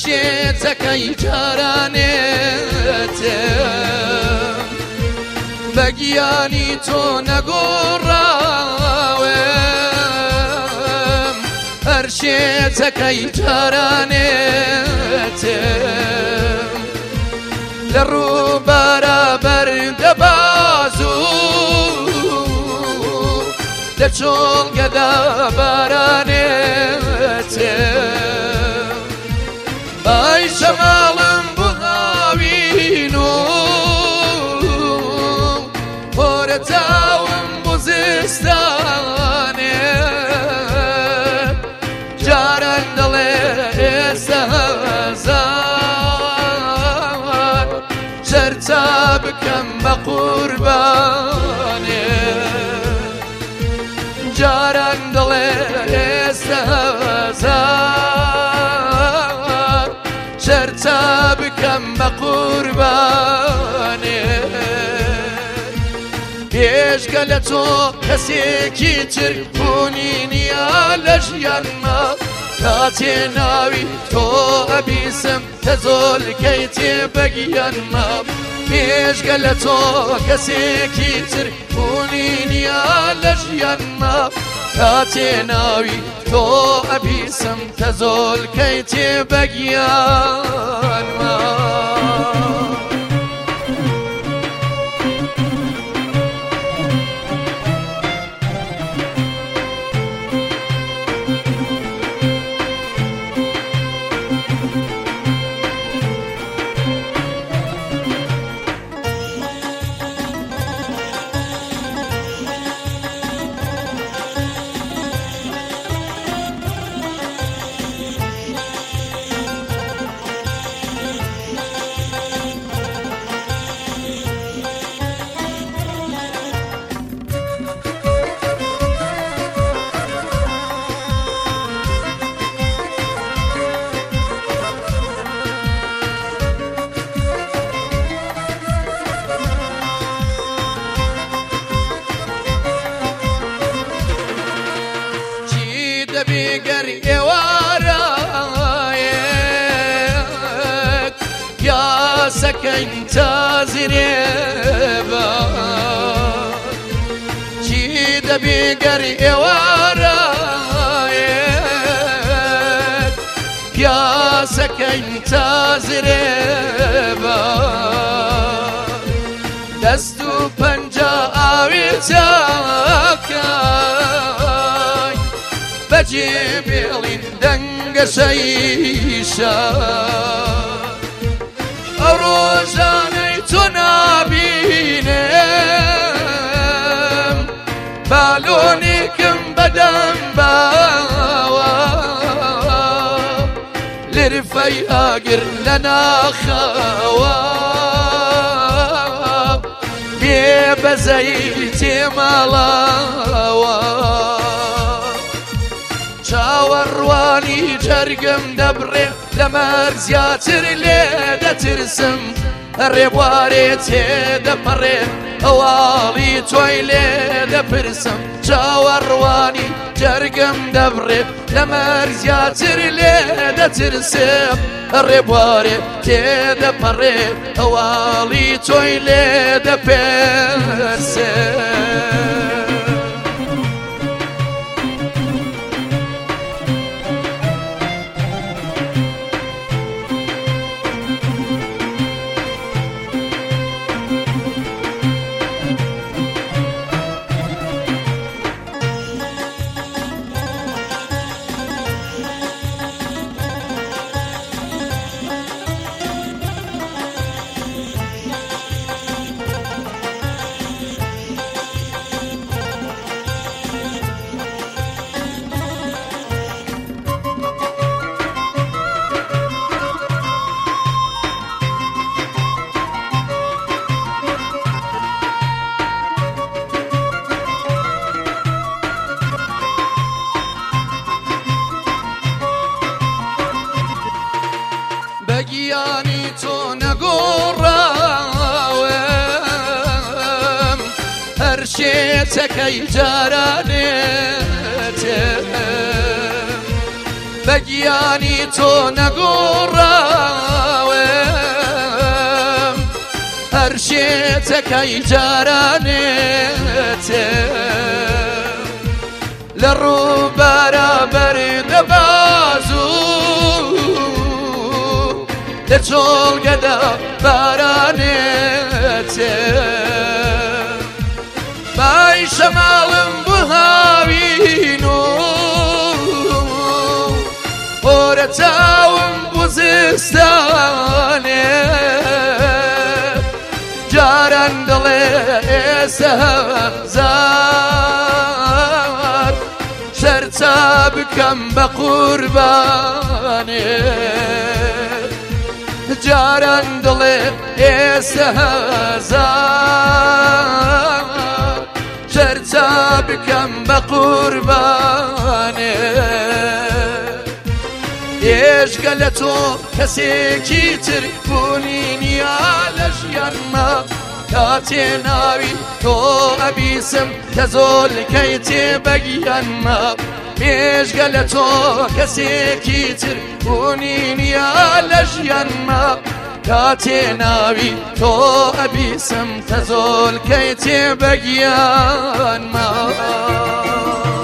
هەرشێتەکەی جارانێتم بەگیانی تۆ نەگۆڕاوم هەرشێتەکەی جارانێتم لە ڕوو بەرابەر دەبازوو لە چۆڵگەدا بارانێتم ئای شەماڵم بووهاوین و هۆرە تاوم بۆ زستانێ جاران دەڵێ ئێستا هەزار شەرچا بکەم بە قوربانێ جاران دڵێ ئێستا هەزار شەرچا بکەم بە قوربانێ پێشکە لە تۆ کەسێکی تر بوونی نییە لە ژیانمە کاتێ ناوی تۆ ئەبیسم کە زۆلکەی تێبەگیانمە پێشکە لە تۆ کەسێکی تر بوونی نییە لە ژیانمە کاتێ ناوی تۆ ئەبیسم کە زۆلکەی تێبەگیانمە بێگەر ئێوارایەک پیاسەکەین تازرێبە چی دەبێگەر ئێوارایەک پیاسەکەین تازرێبە دەست و پەنجە ئاوی چاکەی بەجێبێڵین دەنگە شەیشە ئەو ڕۆژانەی تۆ نابینم بالۆنێکم بەدەم باوە لرفەی ئاگر لە ناخەوە بێبەزەی تێماڵاوە چاوەڕوانی جەرگم دەبڕێ لەمەر زیاتر لێ دەترسم ڕێبوارێ تێدەپەڕێ ئەواڵی تۆی لێ دەپرسم چاوەڕوانی جەرگم دەبڕێ لەمەر زیاتر لێ دەترسم ڕێبوارێ تێدەپەڕێ ئەواڵی تۆی لێ دەپرسم بەگیانی تۆ نەگۆڕاوم هەرشێتەکەی جارانێتم بەگیانی تۆ نەگۆڕاوم هەر شێتەکەی جارانێتێ لە ڕوو بەرابەر دەباز و لە چۆڵگەدا بارانێتێ بای شەماڵم بوو هاوین و هۆرە چاوم بوو زستانێ جاران دڵێ ئێستا هەزار شەرچا بکەم بە قوربانێ جاران دڵێ ئێستا هەزار شەرچا بکەم بە قوربانێ ئێشگە لە تۆ کەسێکی تر بوونی نییە لە ژیانمە کاتێ ناوی تۆ ئەبیسم کە زۆلکەی تێبەگیانمە ئێشگە لە تۆ کەسێکی تر بوونی نییە لە ژیانمە کاتێ ناوی تۆ ئەبیسم کە زۆلکەی تێبەگیانمە